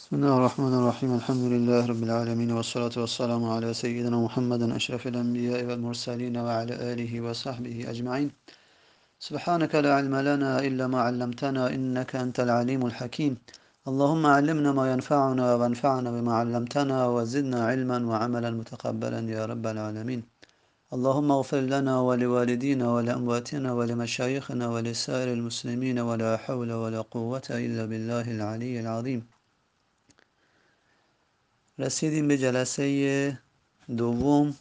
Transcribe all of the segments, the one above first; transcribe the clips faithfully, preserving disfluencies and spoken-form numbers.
بسم الله الرحمن الرحيم الحمد لله رب العالمين والصلاة والسلام على سيدنا محمد أشرف الأنبياء والمرسلين وعلى آله وصحبه أجمعين. سبحانك لا علم لنا إلا ما علمتنا إنك أنت العليم الحكيم. اللهم علمنا ما ينفعنا وانفعنا بما علمتنا وزدنا علما وعملا متقبلا يا رب العالمين. اللهم اغفر لنا ولوالدينا ولأمواتنا ولمشايخنا ولسائر المسلمين ولا حول ولا قوة إلا بالله العلي العظيم. رسیدیم به جلسه دوم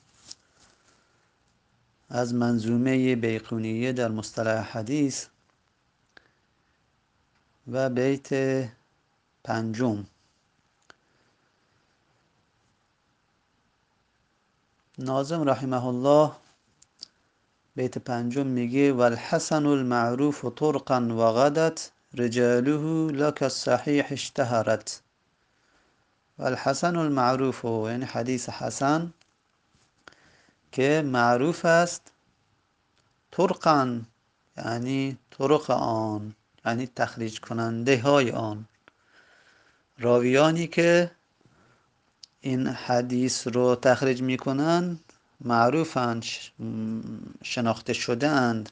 از منظومه بیقونیه در مصطلح حدیث و بیت پنجم. ناظم رحمه الله بیت پنجم میگه والحسن المعروف طرقا و غدت رجاله لك الصحیح اشتهرت. والحسن المعروف یعنی حدیث حسن که معروف است، طرقا یعنی طرق آن یعنی تخریج کننده های آن، راویانی که این حدیث رو تخریج میکنن معروفند، شناخته شده اند.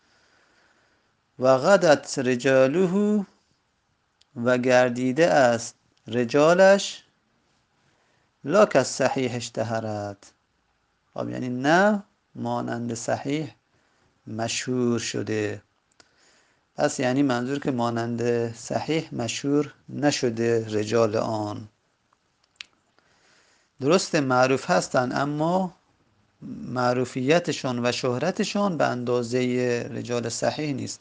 و غدت رجاله و گردیده است رجالش لا کالصحیح اشتهرت، خب یعنی نه مانند صحیح مشهور شده. پس یعنی منظور که مانند صحیح مشهور نشده رجال آن. درست معروف هستن اما معروفیتشون و شهرتشون به اندازه رجال صحیح نیست.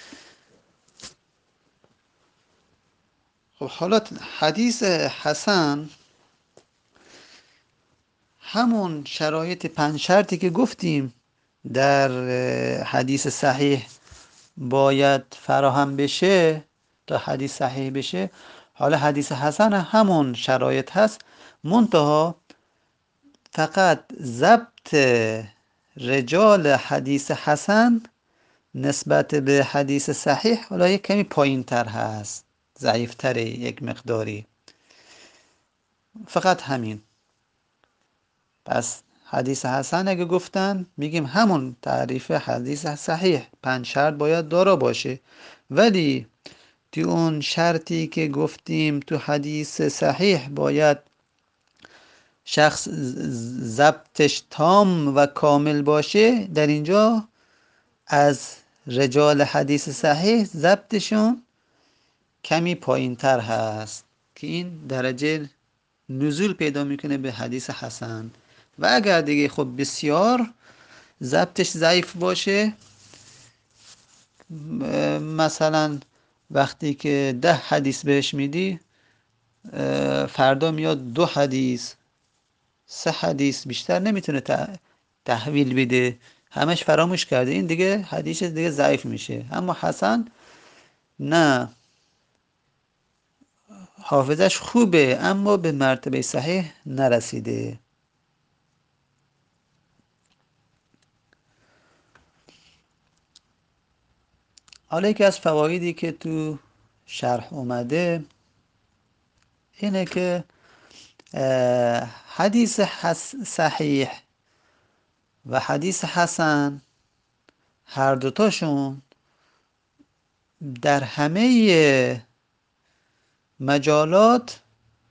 خب حالا حدیث حسن همون شرایط پنج شرطی که گفتیم در حدیث صحیح باید فراهم بشه تا حدیث صحیح بشه. حالا حدیث حسن همون شرایط هست، منتها فقط ضبط رجال حدیث حسن نسبت به حدیث صحیح حالا یک کمی پایین تر هست، ضعیف تره یک مقداری، فقط همین. پس حدیث حسن اگه گفتن میگیم همون تعریف حدیث صحیح، پنج شرط باید دارا باشه، ولی تو اون شرطی که گفتیم تو حدیث صحیح باید شخص ضبطش تام و کامل باشه، در اینجا از رجال حدیث صحیح ضبطشون کمی پایین تر هست که این درجه نزول پیدا میکنه به حدیث حسن. و اگر دیگه خب بسیار ضبطش ضعیف باشه، مثلا وقتی که ده حدیث بهش میدی فردا میاد دو حدیث سه حدیث بیشتر نمیتونه تحویل بده، همش فراموش کرده، این دیگه حدیث دیگه ضعیف میشه. اما حسن نه، حافظش خوبه اما به مرتبه صحیح نرسیده. حالا یکی از فوایدی که تو شرح اومده اینه که حدیث صحیح و حدیث حسن هر دوتاشون در همه مجالات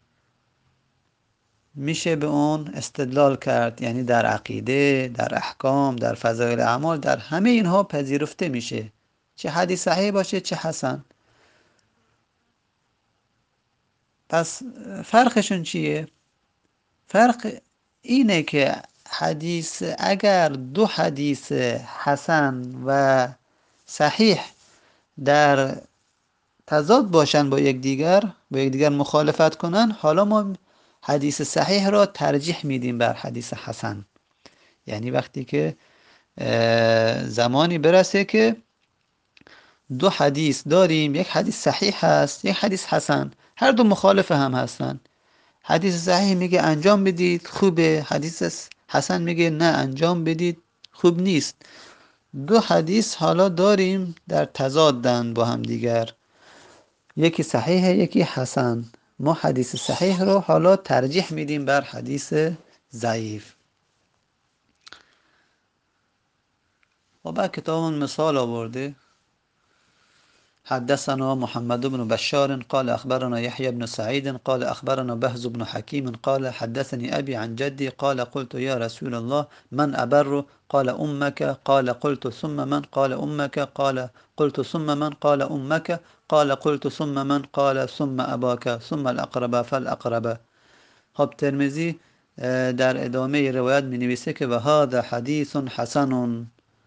میشه به اون استدلال کرد، یعنی در عقیده، در احکام، در فضایل اعمال، در همه اینها پذیرفته میشه، چه حدیث صحیح باشه چه حسن. پس فرقشون چیه؟ فرق اینه که حدیث اگر دو حدیث حسن و صحیح در تضاد باشن با یکدیگر، با یکدیگر مخالفت کنن، حالا ما حدیث صحیح را ترجیح میدیم بر حدیث حسن. یعنی وقتی که زمانی برسه که دو حدیث داریم، یک حدیث صحیح هست یک حدیث حسن، هر دو مخالف هم هستن، حدیث صحیح میگه انجام بدید خوبه، حدیث حسن میگه نه انجام بدید خوب نیست. دو حدیث حالا داریم در تضادن با هم دیگر، یکی صحیحه یکی حسن. ما حدیث صحیح رو حالا ترجیح میدیم بر حدیث ضعیف. و بعد کتاب مثال آورده: حدثنا محمد بن بشار قال أخبرنا يحيى بن سعيد قال أخبرنا بهز بن حكيم قال حدثني أبي عن جدي قال قلت يا رسول الله من أبر؟ قال أمك. قال قلت ثم من؟ قال أمك. قال قلت ثم من؟ قال أمك. قال قلت ثم من؟ قال ثم أباك ثم الأقرب فالأقرب. خب ترمذی در ادامه روایت می نویسه که و هذا حدیث حسن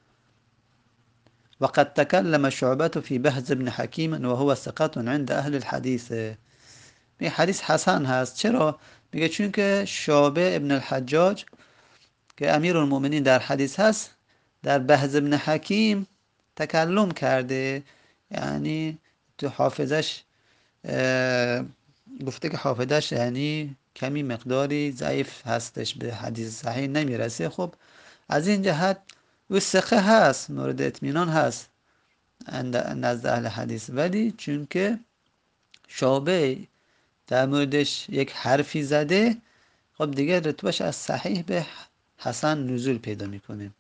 وقد تكلم شعبة في بهز بن حكيم وهو ثقة عند اهل الحديث. می حدیث حسن هست. چرا؟ میگه چون که شعبه ابن الحجاج که امیر المؤمنین در حدیث هست در بهز بن حکیم تکلم کرده، یعنی تو حافظش گفته که حافظش یعنی کمی مقداری ضعیف هستش، به حدیث صحیح نمیرسه. خب از این جهت او ثقه هست، مورد اطمینان هست نزد اهل حدیث، ولی چون که شعبه در موردش یک حرفی زده، خب دیگه رتبهش از صحیح به حسن نزول پیدا میکنه.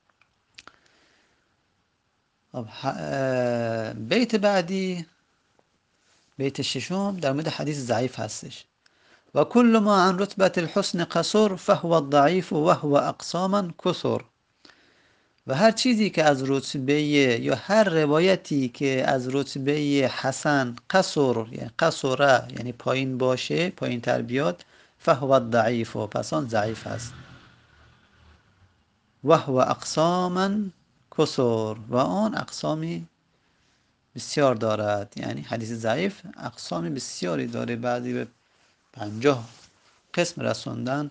خب بیت بعدی، بیت ششم، در مورد حدیث ضعیف هستش: و کل ما عن رتبة الحسن قصر فهو الضعیف و هو اقساما کثر. و هر چیزی که از رتبه یا هر روایتی که از رتبه حسن قصر یعنی قصره یعنی پایین باشه، پایین تر بیاد، فهو الضعیف، و پس آن ضعیف است. و هو اقساما کثر، و آن اقسامی بسیار دارد. یعنی حدیث ضعیف اقسام بسیاری داره، بعضی به پنجاه قسم رسوندن.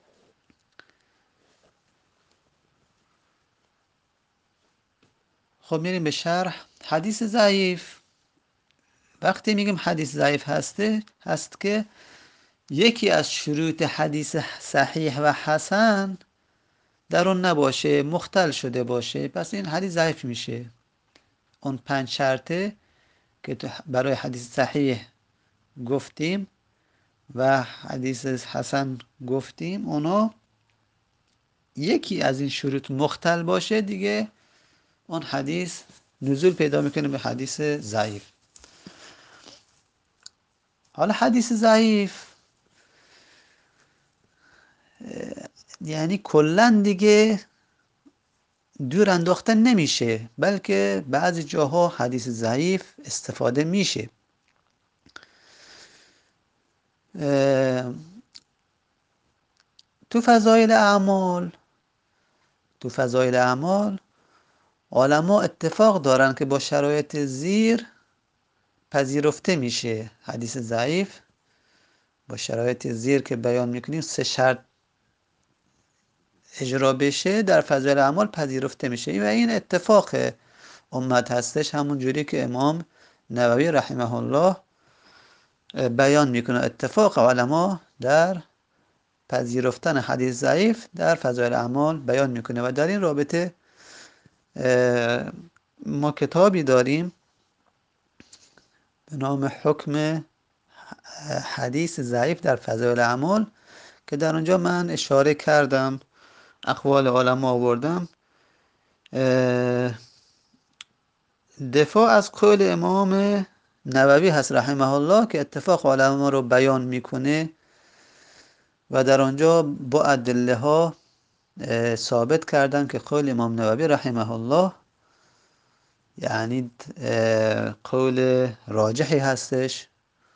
خب میریم به شرح. حدیث ضعیف، وقتی میگیم حدیث ضعیف هسته هست که یکی از شروط حدیث صحیح و حسن در اون نباشه، مختل شده باشه، پس این حدیث ضعیف میشه. اون پنج شرطه که برای حدیث صحیح گفتیم و حدیث حسن گفتیم، اونا یکی از این شروط مختل باشه، دیگه اون حدیث نزول پیدا میکنه به حدیث ضعیف. حالا حدیث ضعیف یعنی کلن دیگه دور انداخته نمیشه، بلکه بعضی جاها حدیث ضعیف استفاده میشه. تو فضایل اعمال تو فضایل اعمال علما اتفاق دارن که با شرایط زیر پذیرفته میشه. حدیث ضعیف با شرایط زیر که بیان میکنیم، سه شرط اجرا بشه، در فضایل اعمال پذیرفته میشه و این اتفاق امت هستش، همون جوری که امام نووی رحمه الله بیان میکنه. اتفاق علما در پذیرفتن حدیث ضعیف در فضایل اعمال بیان میکنه. و در این رابطه ما کتابی داریم به نام حکم حدیث ضعیف در فضایل اعمال که در اونجا من اشاره کردم، اقوال علما آوردم. دفاع از قول امام نووی هست رحمه الله که اتفاق علما رو بیان میکنه و در آنجا با ادله ها ثابت کردن که قول امام نووی رحمه الله یعنی قول راجحی هستش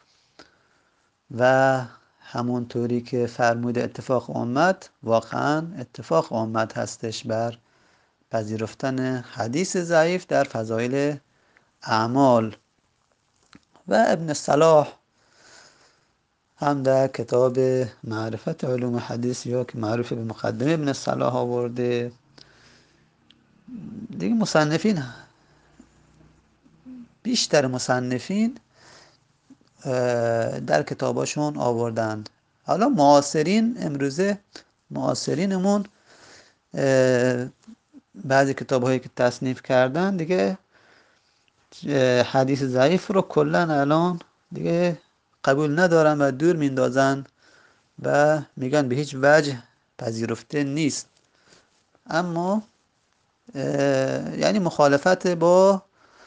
و همونطوری که فرموده اتفاق امت، واقعا اتفاق امت هستش بر پذیرفتن حدیث ضعیف در فضایل اعمال. و ابن صلاح هم در کتاب معرفت علوم حدیث یا که معروف به مقدمه ابن صلاح آورده. دیگه مصنفین، بیشتر مصنفین در کتاباشون آوردند. حالا معاصرین، امروزه معاصرینمون بعضی کتاب هایی که تصنیف کردن دیگه حدیث ضعیف رو کلن الان دیگه قبول ندارن و دور میندازن و میگن به هیچ وجه پذیرفته نیست. اما یعنی مخالفت با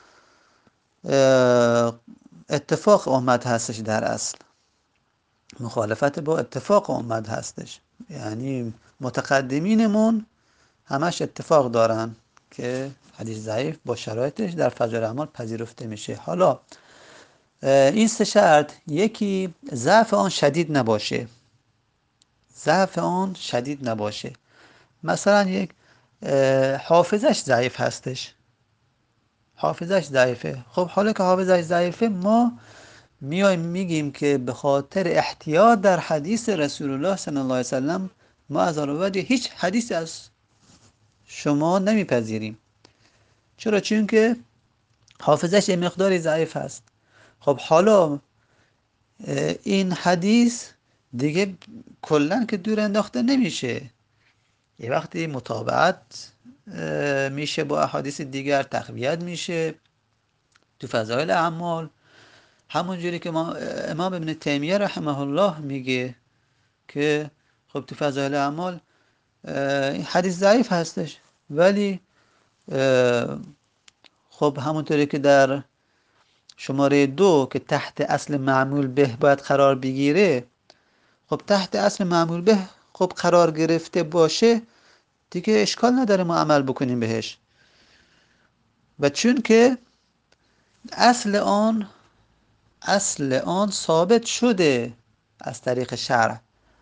اتفاق امت هستش، در اصل مخالفت با اتفاق امت هستش. یعنی متقدمینمون همش اتفاق دارن که حدیث ضعیف با شرایطش در فجر اعمال پذیرفته میشه. حالا این سه شرط، یکی ضعف آن شدید نباشه، ضعف آن شدید نباشه. مثلا یک حافظش ضعیف هستش، حافظش ضعیفه. خب حالا که حافظش ضعیفه، ما میایم میگیم که به خاطر احتیاط در حدیث رسول الله صلی الله علیه وسلم ما از آن هیچ حدیثی از شما نمیپذیریم. چرا؟ چون که حافظش یه مقداری ضعیف هست. خب حالا این حدیث دیگه کلا که دور انداخته نمیشه، یه وقتی مطابقت میشه با احادیث دیگر، تقویت میشه تو فضایل اعمال. همونجوری که ما امام ابن تیمیه رحمه الله میگه که خب تو فضایل اعمال این حدیث ضعیف هستش، ولی خب همونطوری که در شماره دو که تحت اصل معمول به باید قرار بگیره، خب تحت اصل معمول به خب قرار گرفته باشه دیگه اشکال نداره ما عمل بکنیم بهش. و چون که اصل آن اصل آن ثابت شده از طریق شرع.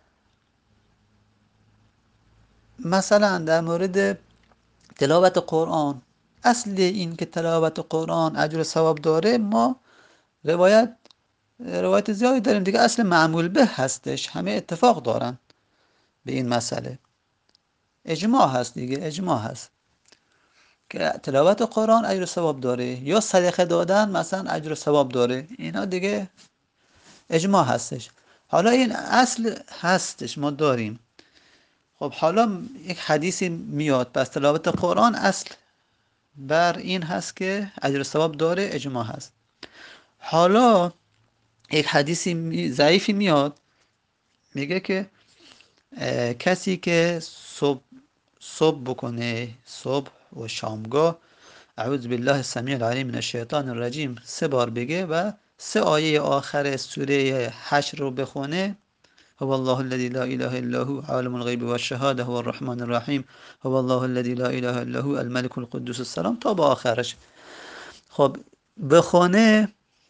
مثلا در مورد تلاوت قرآن، اصل این که تلاوت قرآن اجر و ثواب داره، ما روایت روایت زیادی داریم دیگه، اصل معمول به هستش، همه اتفاق دارن به این مسئله. اجماع هست دیگه، اجماع هست که تلاوت قرآن اجر و ثواب داره، یا صدقه دادن مثلا اجر و ثواب داره، اینا دیگه اجماع هستش. حالا این اصل هستش ما داریم. خب حالا یک حدیثی میاد، پس تلاوت قرآن اصل بر این هست که اجر و ثواب داره، اجماع هست. حالا یک حدیثی ضعیفی میاد میگه که کسی که صبح صبح بکنه، صبح و شامگاه، اعوذ بالله السمیع العلیم من الشیطان الرجیم سه بار بگه و سه آیه آخر سوره حشر رو بخونه، هو الله الذی لا اله الا هو عالم الغیب و الشهاده هو الرحمن الرحیم هو الله الذی لا اله الا هو الملك القدوس السلام تا با آخرش. خب بخونه،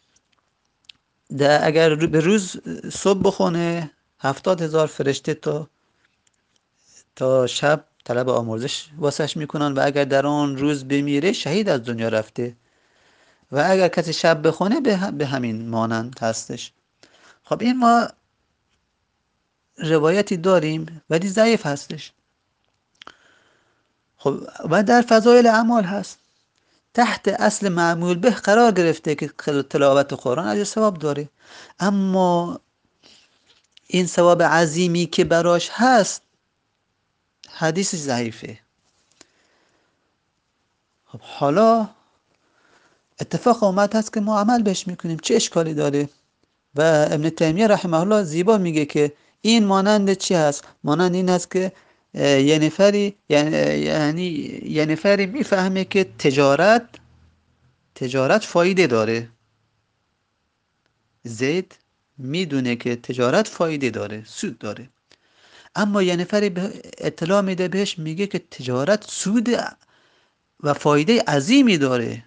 اگر به روز صبح بخونه هفتاد هزار فرشته تا تا شب طلب آمرزش واسش میکنن، و اگر در آن روز بمیره شهید از دنیا رفته، و اگر کسی شب بخونه به همین مانند هستش. خب این ما روایتی داریم ولی ضعیف هستش. خب و در فضایل اعمال هست، تحت اصل معمول به قرار گرفته که تلاوت قرآن اجر ثواب داره، اما این ثواب عظیمی که براش هست حدیث ضعیفه. خب حالا اتفاق اومد هست که ما عمل بهش میکنیم، چه اشکالی داره؟ و ابن تیمیه رحمه الله زیبا میگه که این مانند چی هست؟ مانند این هست که یه نفری یعنی یعنی یه نفری میفهمه که تجارت تجارت فایده داره. زید میدونه که تجارت فایده داره، سود داره، اما یه نفری به اطلاع میده بهش میگه که تجارت سود و فایده عظیمی داره.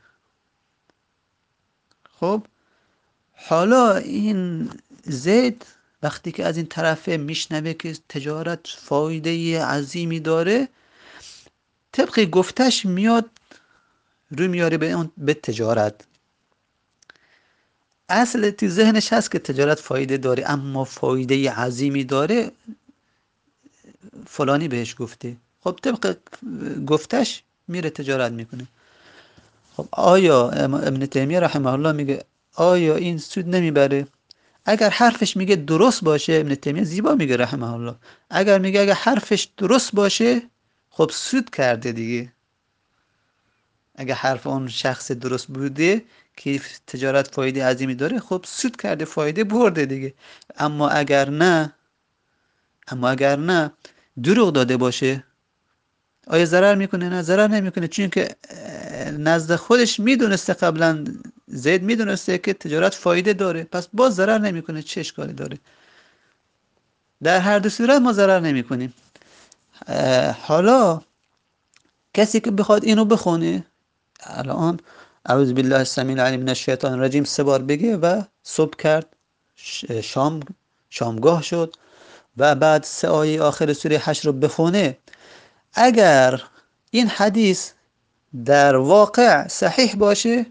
خب حالا این زید وقتی که از این طرفه میشنوه که تجارت فایده عظیمی داره، طبق گفتش میاد رو میاره به اون به تجارت. اصل تو ذهنش هست که تجارت فایده داره، اما فایده عظیمی داره فلانی بهش گفته، خب طبق گفتش میره تجارت میکنه. خب آیا ابن تیمیه رحمه الله میگه آیا این سود نمیبره؟ اگر حرفش میگه درست باشه، ابن تیمیه زیبا میگه رحمه الله، اگر میگه اگر حرفش درست باشه خب سود کرده دیگه. اگه حرف اون شخص درست بوده که تجارت فایده عظیمی داره، خب سود کرده، فایده برده دیگه. اما اگر نه اما اگر نه دروغ داده باشه، آیا ضرر میکنه؟ نه، ضرر نمیکنه، چون که نزد خودش میدونسته، قبلا زید میدونسته که تجارت فایده داره، پس باز ضرر نمیکنه، چه اشکالی داره؟ در هر دو صورت ما ضرر نمیکنیم. حالا کسی که بخواد اینو بخونه، الان اعوذ بالله السمیع العلیم من الشیطان الرجیم سه بار بگه و صبح کرد، شام شامگاه شد و بعد سه آیه آخر سوره حشر رو بخونه، اگر این حدیث در واقع صحیح باشه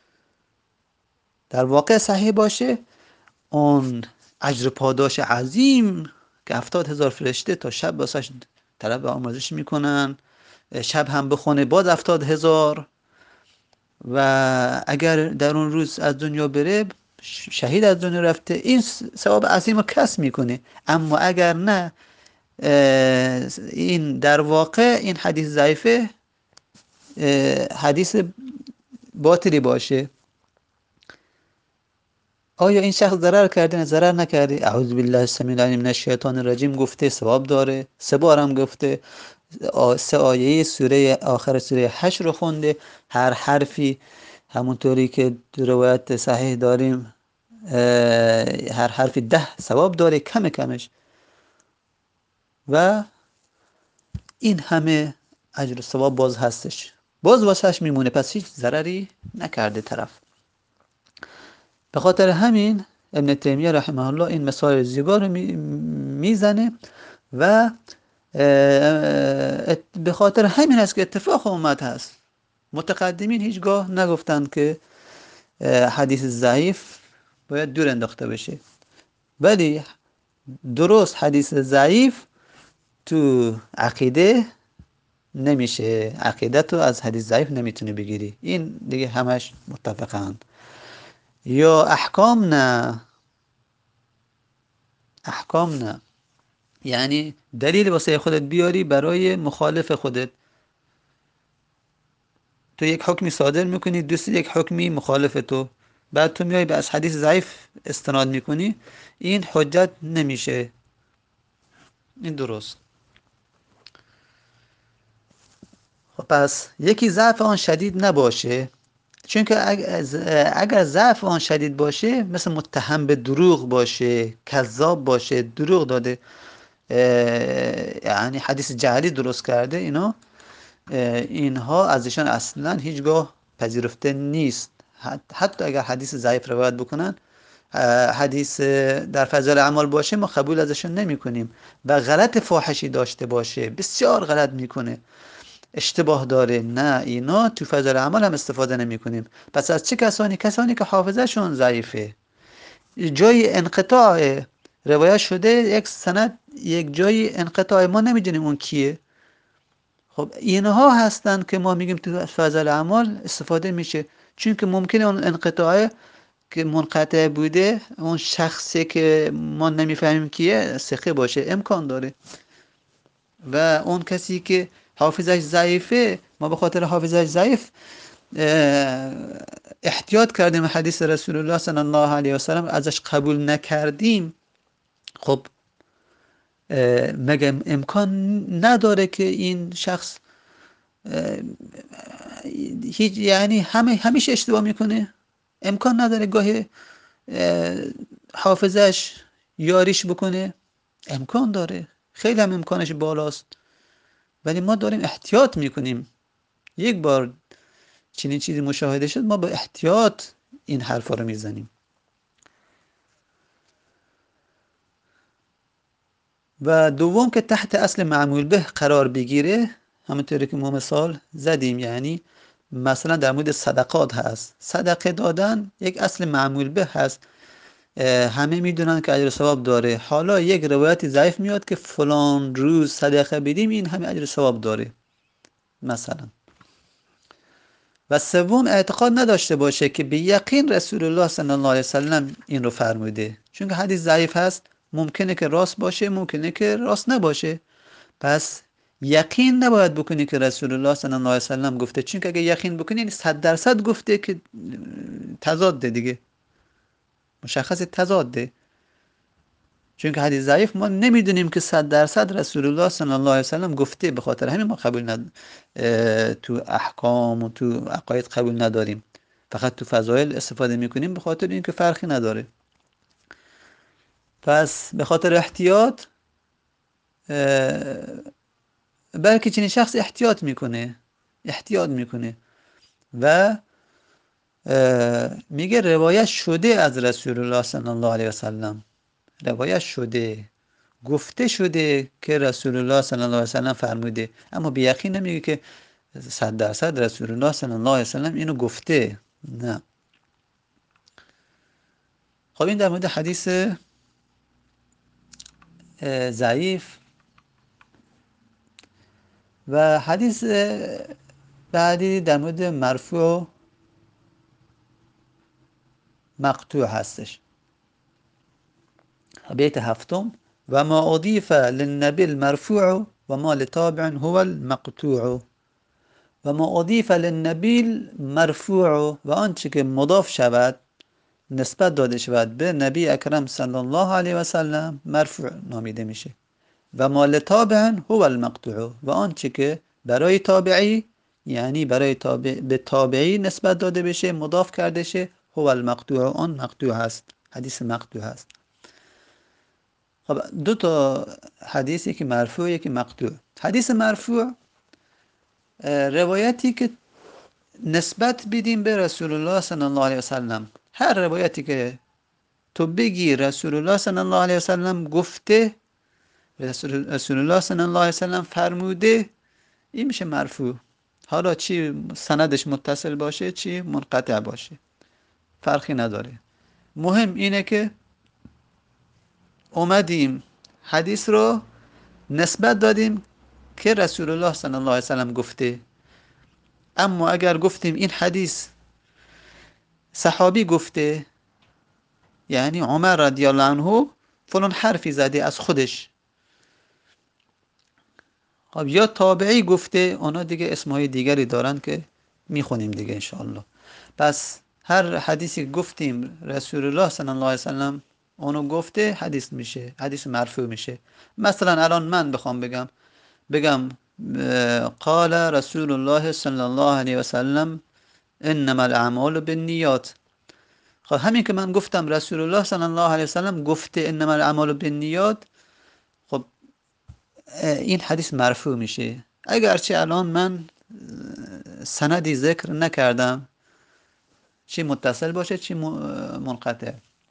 در واقع صحیح باشه اون اجر پاداش عظیم که هفتاد هزار فرشته تا شب واسش طلب آموزش میکنن، شب هم بخونه باز هفتاد هزار، و اگر در اون روز از دنیا بره، شهید از دنیا رفته، این ثواب عظیم رو کسب میکنه. اما اگر نه، این در واقع این حدیث ضعیفه، حدیث باطلی باشه. آیا این شخص ضرر کرده؟ نه، ضرر نکرده. اعوذ بالله السمیع العلیم من الشیطان الرجیم گفته، ثواب داره، سه بارم گفته، سه آیه سوره آخر سوره حشر رو خونده، هر حرفی همونطوری که روایت صحیح داریم هر حرفی ده ثواب داره، کم کمش، و این همه اجر و ثواب باز هستش، باز واسش میمونه، پس هیچ ضرری نکرده طرف. به خاطر همین ابن تیمیه رحمه الله این مثال زیبا رو میزنه و به خاطر همین است که اتفاق اومد هست. متقدمین هیچگاه نگفتند که حدیث ضعیف باید دور انداخته بشه، ولی درست حدیث ضعیف تو عقیده نمیشه، عقیده تو از حدیث ضعیف نمیتونی بگیری، این دیگه همش متفقند. یا احکام نه احکام نه یعنی دلیل واسه خودت بیاری برای مخالف خودت. تو یک حکمی صادر میکنی، دوست یک حکمی مخالف تو، بعد تو میای به از حدیث ضعیف استناد میکنی، این حجت نمیشه. این درست. خب پس یکی ضعف آن شدید نباشه، چون که اگر ضعف آن شدید باشه، مثل متهم به دروغ باشه، کذاب باشه، دروغ داده، یعنی حدیث جعلی درست کرده، اینا اینها ازشان اصلا هیچگاه پذیرفته نیست. حتی اگر حدیث ضعیف روایت بکنن، حدیث در فضایل اعمال باشه، ما قبول ازشون نمی کنیم. و غلط فاحشی داشته باشه، بسیار غلط میکنه، اشتباه داره، نه، اینا تو فضایل اعمال هم استفاده نمی کنیم. پس از چه کسانی؟ کسانی که حافظه شون ضعیفه، جای انقطاع روایت شده، یک سند یک جای انقطاع، ما نمیدونیم اون کیه. خب اینها هستن که ما میگیم تو فضایل اعمال استفاده میشه، چون که ممکنه اون انقطاع که منقطع بوده، اون شخصی که ما نمیفهمیم کیه ثقه باشه، امکان داره. و اون کسی که حافظش ضعیفه، ما به خاطر حافظش ضعیف احتیاط کردیم حدیث رسول الله صلی الله علیه و سلم ازش قبول نکردیم. خب مگه امکان نداره که این شخص هیچ یعنی همه همیشه اشتباه میکنه؟ امکان نداره گاهی حافظش یاریش بکنه؟ امکان داره، خیلی هم امکانش بالاست، ولی ما داریم احتیاط میکنیم. یک بار چنین چیزی مشاهده شد، ما با احتیاط این حرفا رو میزنیم. و دوم که تحت اصل معمول به قرار بگیره، همونطوری که ما مثال زدیم، یعنی مثلا در مورد صدقات هست، صدقه دادن یک اصل معمول به هست، همه میدونن که اجر ثواب داره. حالا یک روایت ضعیف میاد که فلان روز صدقه بدیم، این همه اجر ثواب داره مثلا. و سوم اعتقاد نداشته باشه که به یقین رسول الله صلی الله علیه وسلم این رو فرموده، چون که حدیث ضعیف هست، ممکنه که راست باشه، ممکنه که راست نباشه. پس یقین نباید بکنی که رسول الله صلی الله علیه وسلم گفته، چون که اگه یقین بکنی یعنی صد درصد گفته که تضاده دیگه، مشخص تضاده. چون که حدیث ضعیف ما نمیدونیم که صد درصد رسول الله صلی الله علیه وسلم گفته، به خاطر همین ما قبول ند... تو احکام و تو عقاید قبول نداریم، فقط تو فضایل استفاده میکنیم به خاطر اینکه فرقی نداره. پس به خاطر احتیاط بلکه چنین شخص احتیاط میکنه احتیاط میکنه و میگه روایت شده از رسول الله صلی الله علیه وسلم، روایت شده، گفته شده که رسول الله صلی الله علیه وسلم فرموده، اما به یقین نمیگه که صد درصد رسول الله صلی الله علیه وسلم اینو گفته، نه. خب این در مورد حدیث ضعیف. و حدیث بعدی در مورد مرفوع مقطوع هستش. بیت هفتم: و ما اضیف للنبی المرفوع و ما لتابع هو المقطوع. و ما اضیف للنبی المرفوع، و آنچه که مضاف شود، نسبت داده شود به نبی اکرم صلی الله علیه و سلم، مرفوع نامیده میشه. و ما لتابع هو المقطوع، و آنچه که برای تابعی، یعنی برای تابع به تابعی نسبت داده بشه، مضاف کرده شه، هو المقطوع، آن مقطوع هست، حدیث مقطوع هست. خب دو تا حدیثی که مرفوع یکی مقطوع. حدیث مرفوع روایتی که نسبت بدیم به رسول الله صلی الله علیه وسلم. هر روایتی که تو بگی رسول الله صلی الله علیه وسلم گفته، رسول الله صلی الله علیه وسلم فرموده، این میشه مرفوع. حالا چی سندش متصل باشه چی منقطع باشه فرقی نداره، مهم اینه که اومدیم حدیث رو نسبت دادیم که رسول الله صلی الله علیه وسلم گفته. اما اگر گفتیم این حدیث صحابی گفته، یعنی عمر رضی الله عنه فلان حرفی زده از خودش، خب یا تابعی گفته، اونا دیگه اسمهای دیگری دارن که میخونیم دیگه انشاءالله. پس هر حدیثی گفتیم رسول الله صلی الله علیه وسلم اونو گفته، حدیث میشه، حدیث مرفوع میشه. مثلا الان من بخوام بگم بگم قال رسول الله صلی الله علیه وسلم انما الاعمال بالنیات. خب همین که من گفتم رسول الله صلی الله علیه وسلم گفته انما الاعمال بالنیات، خب این حدیث مرفوع میشه، اگرچه الان من سندی ذکر نکردم، چی متصل باشه چی منقطع.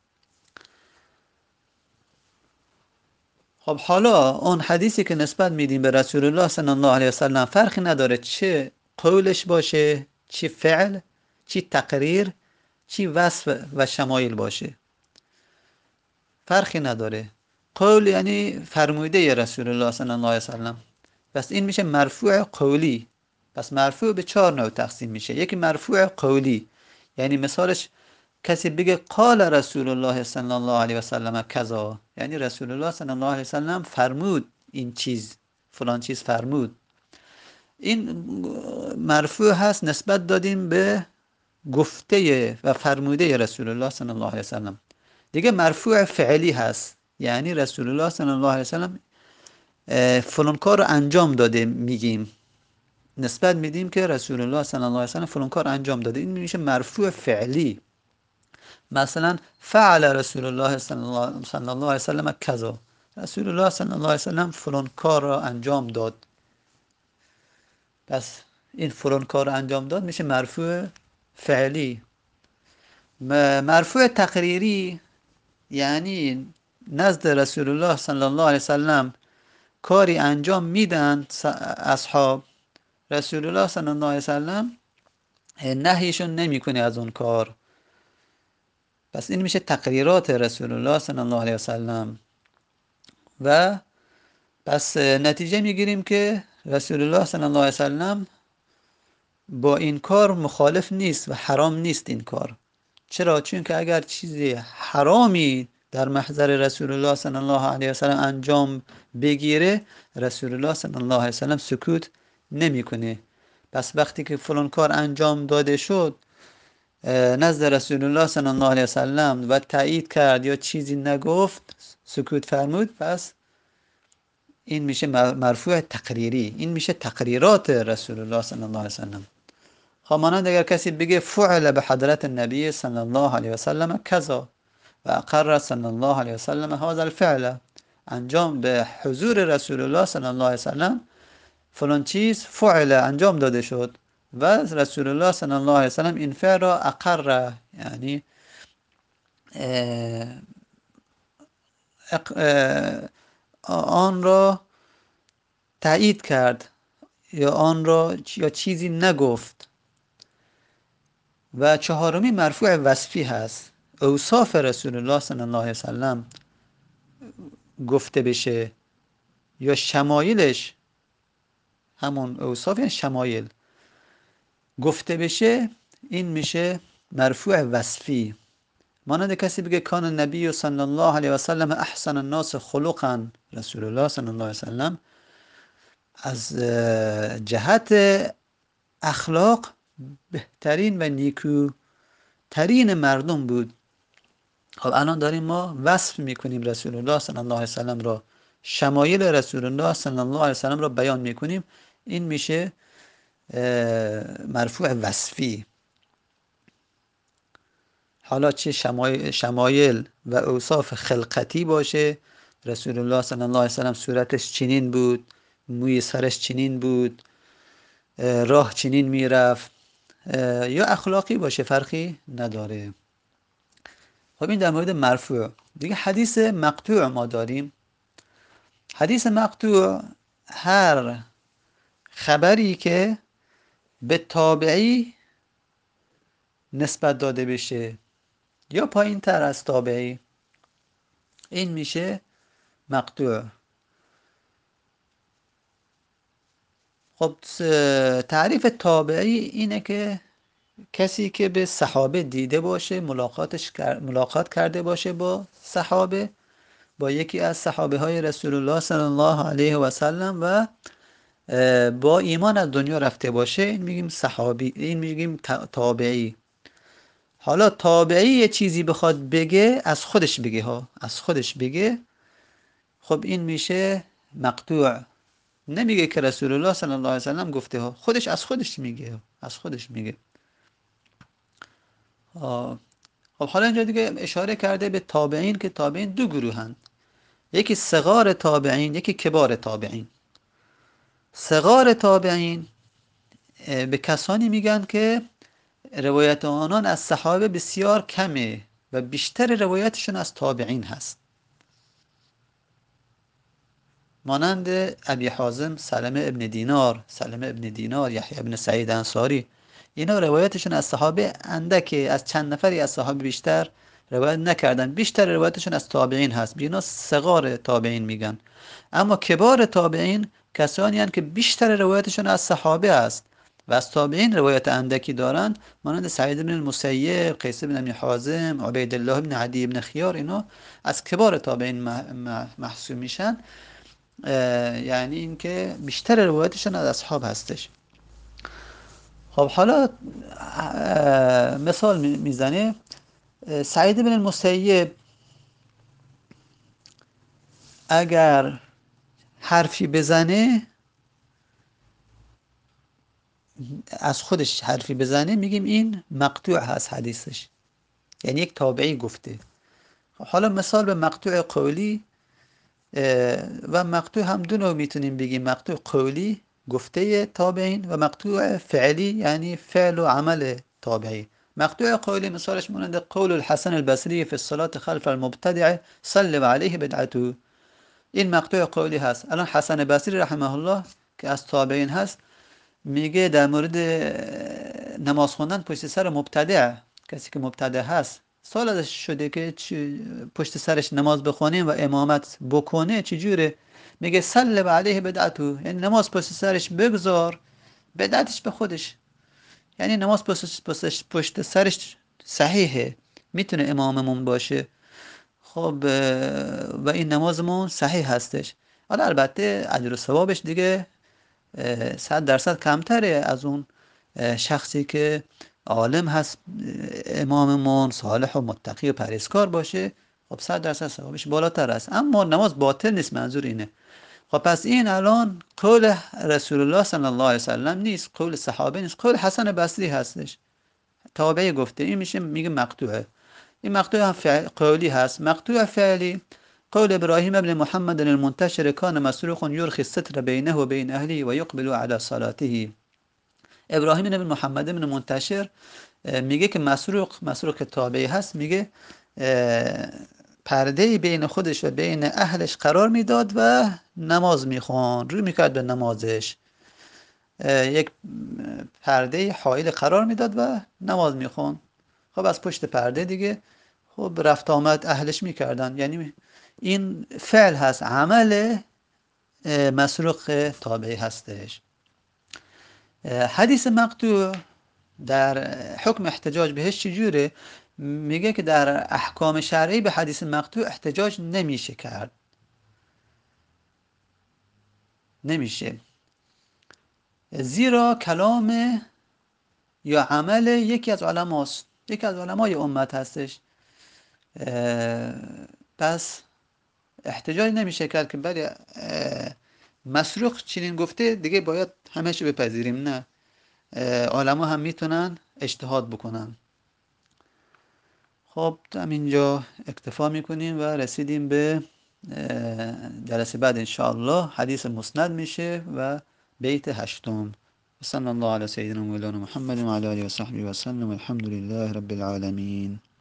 خب حالا اون حدیثی که نسبت میدیم به رسول الله صلی الله علیه وسلم فرقی نداره چه قولش باشه، چی فعل، چی تقریر، چی وصف و شمایل باشه، فرقی نداره. قول یعنی فرموده رسول الله صلی الله علیه وسلم، پس این میشه مرفوع قولی. پس مرفوع به چهار نوع تقسیم میشه. یکی مرفوع قولی، یعنی مثالش کسی بگه قال رسول الله صلی الله علیه وسلم کذا، یعنی رسول الله صلی الله علیه وسلم فرمود این چیز، فلان چیز فرمود. این مرفوع هست، نسبت دادیم به گفته و فرموده رسول الله صلی الله علیه وسلم. دیگه مرفوع فعلی هست، یعنی رسول الله صلی الله علیه وسلم فلان کار رو انجام داده، میگیم نسبت میدیم که رسول الله صلی الله علیه وسلم فلان کار انجام داده، این میشه مرفوع فعلی. مثلا فعل رسول الله صلی الله, صلی الله علیه وسلم کذا، رسول الله صلی الله علیه وسلم فلان کار را انجام داد، پس این فلان کار را انجام داد میشه مرفوع فعلی. مرفوع تقریری یعنی نزد رسول الله صلی الله علیه وسلم کاری انجام میدن اصحاب، رسول الله صلی الله علیه وسلم نهیشون نمیکنه از اون کار، پس این میشه تقریرات رسول الله صلی الله علیه وسلم. و پس نتیجه میگیریم که رسول الله صلی الله علیه وسلم با این کار مخالف نیست و حرام نیست این کار. چرا؟ چون که اگر چیزی حرامی در محضر رسول الله صلی الله علیه و سلم انجام بگیره، رسول الله صلی الله علیه و سلم سکوت نمیکنه. پس وقتی که فلان کار انجام داده شد نزد رسول الله صلی الله علیه و سلم و تایید کرد یا چیزی نگفت، سکوت فرمود، پس این میشه مرفوع تقریری، این میشه تقریرات رسول الله صلی الله علیه و سلم. خب مانند اگر کسی بگه فعل به حضرت النبی صلی الله علیه و سلم کذا و اقر صلی الله علیه و سلم هذا الفعل، انجام به حضور رسول الله صلی الله علیه و سلم فلان چیز فعل انجام داده شد و رسول الله صلی الله علیه و سلم این فعل را اقر، یعنی آن را تایید کرد یا آن را یا چیزی نگفت. و چهارمی مرفوع وصفی هست، اوصاف رسول الله صلی الله علیه و سلم گفته بشه یا شمایلش، همون اوصاف یعنی شمایل گفته بشه، این میشه مرفوع وصفی. مانند کسی بگه کان النبی صلی الله علیه و سلم احسن الناس خلقا، رسول الله صلی الله علیه و سلم از جهت اخلاق بهترین و نیکوترین مردم بود. خب الان داریم ما وصف میکنیم رسول الله صلی الله علیه و سلم را، شمایل رسول الله صلی الله علیه و سلم را بیان میکنیم، این میشه مرفوع وصفی. حالا چه شمایل و اوصاف خلقتی باشه، رسول الله صلی الله علیه و سلم صورتش چنین بود، موی سرش چنین بود، راه چنین میرفت، یا اخلاقی باشه، فرقی نداره. خب این در مورد مرفوع. دیگه حدیث مقطوع ما داریم. حدیث مقطوع هر خبری که به تابعی نسبت داده بشه یا پایین تر از تابعی، این میشه مقطوع. خب تعریف تابعی اینه که کسی که به صحابه دیده باشه، ملاقاتش ملاقات کرده باشه با صحابه، با یکی از صحابه های رسول الله صلی الله علیه و سلم و با ایمان از دنیا رفته باشه، این میگیم صحابی، این میگیم تابعی. حالا تابعی یه چیزی بخواد بگه، از خودش بگه ها، از خودش بگه، خب این میشه مقطوع. نمیگه که رسول الله صلی الله علیه و سلم گفته ها، خودش از خودش میگه، از خودش میگه. آه. خب حالا اینجا دیگه اشاره کرده به تابعین که تابعین دو گروهن، یکی صغار تابعین، یکی کبار تابعین. صغار تابعین به کسانی میگن که روایت آنان از صحابه بسیار کمه و بیشتر روایتشون از تابعین هست، مانند ابی حازم سلمه ابن دینار، سلمه ابن دینار، یحیی ابن سعید انصاری، اینا روایتشون از صحابه اندکه، از چند نفری از صحابه بیشتر روایت نکردن، بیشتر روایتشون از تابعین هست، اینا صغار تابعین میگن. اما کبار تابعین کسانی هستند که بیشتر روایتشون از صحابه است و از تابعین روایت اندکی دارن، مانند سعید بن المسیب، قیس بن ابی حازم، عبیدالله بن عدی بن خیار، اینا از کبار تابعین محسوب میشن، یعنی اینکه بیشتر روایتشون از اصحاب هستش. خب حالا مثال میزنه، سعید بن المسیب اگر حرفی بزنه، از خودش حرفی بزنه، میگیم این مقطوع هست حدیثش، یعنی یک تابعی گفته. حالا مثال به مقطوع قولی و مقطوع هم دو نوع میتونیم بگیم، مقطوع قولی گفته تابعین و مقطوع فعلی یعنی فعل و عمل تابعی. مقطوع قولی مثالش مانند قول الحسن البصری فی الصلاة خلف المبتدع صل علیه بدعته، این مقطوع قولی هست. الان حسن بصری رحمه الله که از تابعین هست میگه در مورد نماز خوندن پشت سر مبتدع، کسی که مبتدع هست، سال ازش شده که پشت سرش نماز بخونیم و امامت بکنه چجوره، میگه صل علیه بدعته، یعنی نماز پشت سرش بگذار، بدعتش به خودش، یعنی نماز پشت, پشت سرش صحیحه، میتونه اماممون باشه. خب و این نمازمون صحیح هستش. حالا البته اجر و ثوابش دیگه صد درصد کمتره از اون شخصی که عالم هست، اماممون صالح و متقی و پرهیزکار باشه، خب صد درصد ثوابش بالاتر است. اما نماز باطل نیست، منظور اینه. خب پس این الان قول رسول الله صلی الله علیه وسلم نیست، قول صحابه نیست، قول حسن بصری هستش، تابعی گفته. این میشه میگه مقطوعه. این مقطوع هم فعل قولی هست. مقطوع فعلی قول ابراهیم ابن محمد المنتشر کان مسروق یرخی الستر بینه و بین اهلی و یقبل علی صلاته. ابراهیم ابن محمد ابن منتشر میگه که مسروق، مسروق تابعی هست، میگه پرده بین خودش و بین اهلش قرار میداد و نماز میخوان، روی میکرد به نمازش، یک پرده حائل قرار میداد و نماز میخوان. خب از پشت پرده دیگه خب رفت آمد اهلش میکردن. یعنی این فعل هست، عمل مسروق تابعی هستش. حدیث مقطوع در حکم احتجاج بهش چجوره؟ میگه که در احکام شرعی به حدیث مقطوع احتجاج نمیشه کرد، نمیشه، زیرا کلام یا عمل یکی از علماست، یکی از علمای امت هستش. پس احتجاج نمیشه کرد که بله مسروق چنین گفته دیگه باید همه‌شو بپذیریم. نه، علما هم میتونن اجتهاد بکنن. خب همینجا اکتفا میکنیم و رسیدیم به جلسه بعد انشاءالله حدیث مسند میشه و بیت هشتم. صلی الله علی سیدنا مولانا محمد و علی آله و صحبه و سلم. الحمد لله رب العالمین.